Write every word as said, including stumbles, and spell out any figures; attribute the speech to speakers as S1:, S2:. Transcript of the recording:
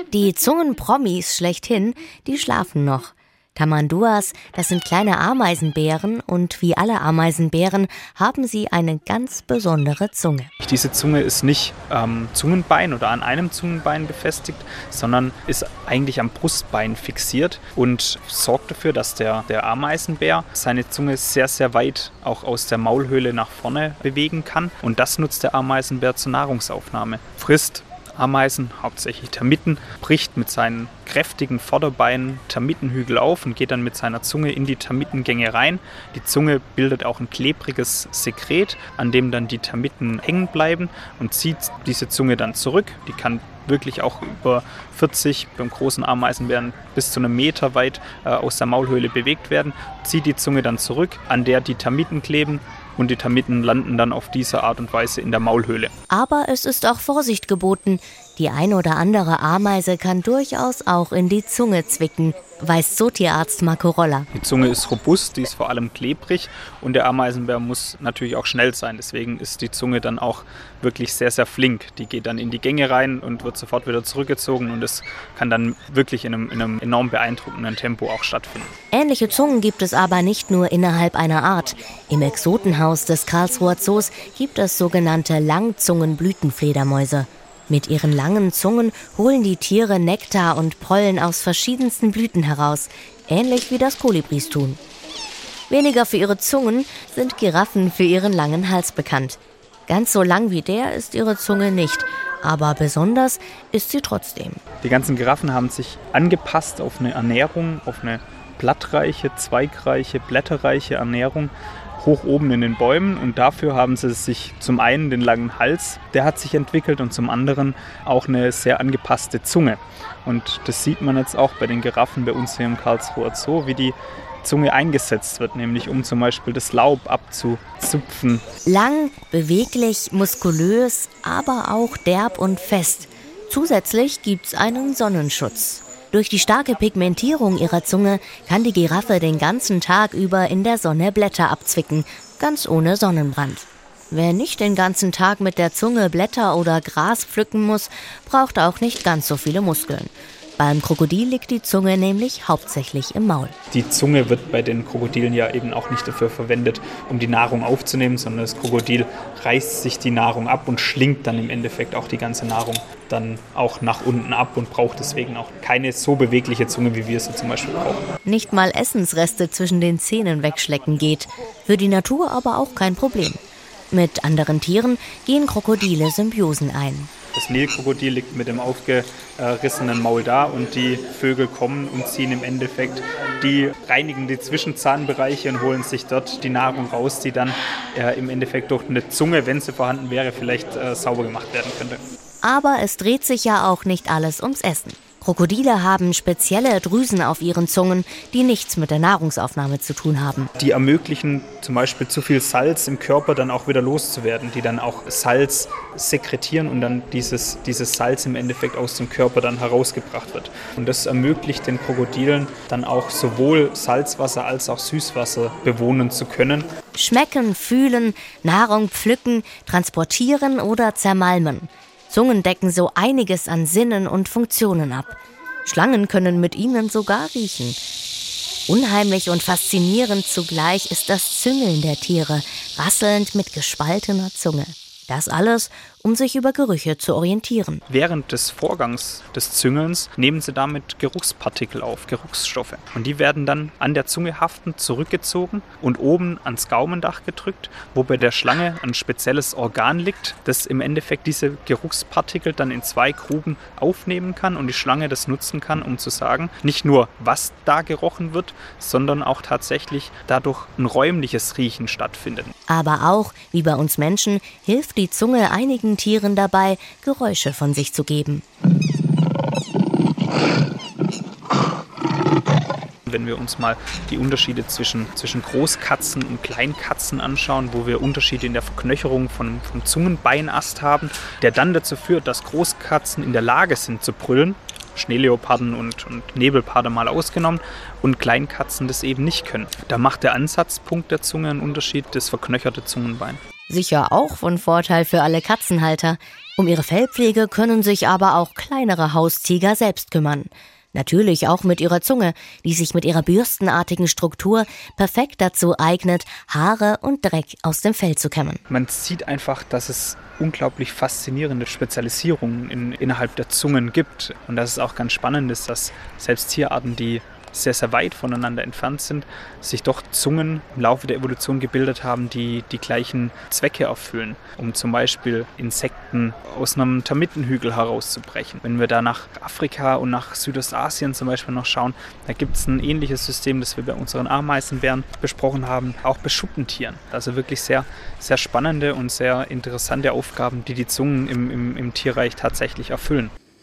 S1: Die Zungenpromis schlechthin, die schlafen noch. Tamanduas, das sind kleine Ameisenbären und wie alle Ameisenbären haben sie eine ganz besondere Zunge.
S2: Diese Zunge ist nicht am Zungenbein oder an einem Zungenbein befestigt, sondern ist eigentlich am Brustbein fixiert und sorgt dafür, dass der, der Ameisenbär seine Zunge sehr, sehr weit auch aus der Maulhöhle nach vorne bewegen kann. Und das nutzt der Ameisenbär zur Nahrungsaufnahme. Frisst Ameisen, hauptsächlich Termiten, bricht mit seinen kräftigen Vorderbeinen Termitenhügel auf und geht dann mit seiner Zunge in die Termitengänge rein. Die Zunge bildet auch ein klebriges Sekret, an dem dann die Termiten hängen bleiben und zieht diese Zunge dann zurück. Die kann wirklich auch über vierzig, beim großen Ameisenbären bis zu einem Meter weit äh, aus der Maulhöhle bewegt werden, zieht die Zunge dann zurück, an der die Termiten kleben. Und die Termiten landen dann auf diese Art und Weise in der Maulhöhle.
S1: Aber es ist auch Vorsicht geboten. Die ein oder andere Ameise kann durchaus auch in die Zunge zwicken, weiß Zootierarzt Marco Roller.
S2: Die Zunge ist robust, die ist vor allem klebrig und der Ameisenbär muss natürlich auch schnell sein. Deswegen ist die Zunge dann auch wirklich sehr, sehr flink. Die geht dann in die Gänge rein und wird sofort wieder zurückgezogen und es kann dann wirklich in einem, in einem enorm beeindruckenden Tempo auch stattfinden.
S1: Ähnliche Zungen gibt es aber nicht nur innerhalb einer Art. Im Exotenhaus des Karlsruher Zoos gibt es sogenannte Langzungenblütenfledermäuse. Mit ihren langen Zungen holen die Tiere Nektar und Pollen aus verschiedensten Blüten heraus, ähnlich wie das Kolibris tun. Weniger für ihre Zungen sind Giraffen für ihren langen Hals bekannt. Ganz so lang wie der ist ihre Zunge nicht, aber besonders ist sie trotzdem.
S2: Die ganzen Giraffen haben sich angepasst auf eine Ernährung, auf eine blattreiche, zweigreiche, blätterreiche Ernährung, hoch oben in den Bäumen und dafür haben sie sich zum einen den langen Hals, der hat sich entwickelt und zum anderen auch eine sehr angepasste Zunge. Und das sieht man jetzt auch bei den Giraffen bei uns hier im Karlsruher Zoo, wie die Zunge eingesetzt wird, nämlich um zum Beispiel das Laub abzuzupfen.
S1: Lang, beweglich, muskulös, aber auch derb und fest. Zusätzlich gibt's einen Sonnenschutz. Durch die starke Pigmentierung ihrer Zunge kann die Giraffe den ganzen Tag über in der Sonne Blätter abzwicken, ganz ohne Sonnenbrand. Wer nicht den ganzen Tag mit der Zunge Blätter oder Gras pflücken muss, braucht auch nicht ganz so viele Muskeln. Beim Krokodil liegt die Zunge nämlich hauptsächlich im Maul.
S2: Die Zunge wird bei den Krokodilen ja eben auch nicht dafür verwendet, um die Nahrung aufzunehmen, sondern das Krokodil reißt sich die Nahrung ab und schlingt dann im Endeffekt auch die ganze Nahrung dann auch nach unten ab und braucht deswegen auch keine so bewegliche Zunge, wie wir sie zum Beispiel brauchen.
S1: Nicht mal Essensreste zwischen den Zähnen wegschlecken geht. Für die Natur aber auch kein Problem. Mit anderen Tieren gehen Krokodile Symbiosen ein.
S2: Das Nilkrokodil liegt mit dem aufgerissenen Maul da und die Vögel kommen und ziehen im Endeffekt, die reinigen die Zwischenzahnbereiche und holen sich dort die Nahrung raus, die dann äh, im Endeffekt durch eine Zunge, wenn sie vorhanden wäre, vielleicht äh, sauber gemacht werden könnte.
S1: Aber es dreht sich ja auch nicht alles ums Essen. Krokodile haben spezielle Drüsen auf ihren Zungen, die nichts mit der Nahrungsaufnahme zu tun haben.
S2: Die ermöglichen zum Beispiel zu viel Salz im Körper dann auch wieder loszuwerden, die dann auch Salz sekretieren und dann dieses, dieses Salz im Endeffekt aus dem Körper dann herausgebracht wird. Und das ermöglicht den Krokodilen dann auch sowohl Salzwasser als auch Süßwasser bewohnen zu können.
S1: Schmecken, fühlen, Nahrung pflücken, transportieren oder zermalmen. Zungen decken so einiges an Sinnen und Funktionen ab. Schlangen können mit ihnen sogar riechen. Unheimlich und faszinierend zugleich ist das Züngeln der Tiere, rasselnd mit gespaltener Zunge. Das alles, um sich über Gerüche zu orientieren.
S2: Während des Vorgangs des Züngelns nehmen sie damit Geruchspartikel auf, Geruchsstoffe. Und die werden dann an der Zunge haftend zurückgezogen und oben ans Gaumendach gedrückt, wo bei der Schlange ein spezielles Organ liegt, das im Endeffekt diese Geruchspartikel dann in zwei Gruben aufnehmen kann und die Schlange das nutzen kann, um zu sagen, nicht nur, was da gerochen wird, sondern auch tatsächlich dadurch ein räumliches Riechen stattfindet.
S1: Aber auch, wie bei uns Menschen, hilft die Zunge einigen Tieren dabei, Geräusche von sich zu geben.
S2: Wenn wir uns mal die Unterschiede zwischen, zwischen Großkatzen und Kleinkatzen anschauen, wo wir Unterschiede in der Verknöcherung vom, vom Zungenbeinast haben, der dann dazu führt, dass Großkatzen in der Lage sind zu brüllen, Schneeleoparden und, und Nebelparder mal ausgenommen, und Kleinkatzen das eben nicht können. Da macht der Ansatzpunkt der Zunge einen Unterschied, das verknöcherte Zungenbein.
S1: Sicher auch von Vorteil für alle Katzenhalter. Um ihre Fellpflege können sich aber auch kleinere Haustiger selbst kümmern. Natürlich auch mit ihrer Zunge, die sich mit ihrer bürstenartigen Struktur perfekt dazu eignet, Haare und Dreck aus dem Fell zu kämmen.
S2: Man sieht einfach, dass es unglaublich faszinierende Spezialisierungen in, innerhalb der Zungen gibt. Und dass es auch ganz spannend ist, dass selbst Tierarten, die sehr, sehr weit voneinander entfernt sind, sich doch Zungen im Laufe der Evolution gebildet haben, die die gleichen Zwecke erfüllen, um zum Beispiel Insekten aus einem Termitenhügel herauszubrechen. Wenn wir da nach Afrika und nach Südostasien zum Beispiel noch schauen, da gibt es ein ähnliches System, das wir bei unseren Ameisenbären besprochen haben, auch bei Schuppentieren. Also wirklich sehr, sehr spannende und sehr interessante Aufgaben, die die Zungen im, im, im Tierreich tatsächlich erfüllen.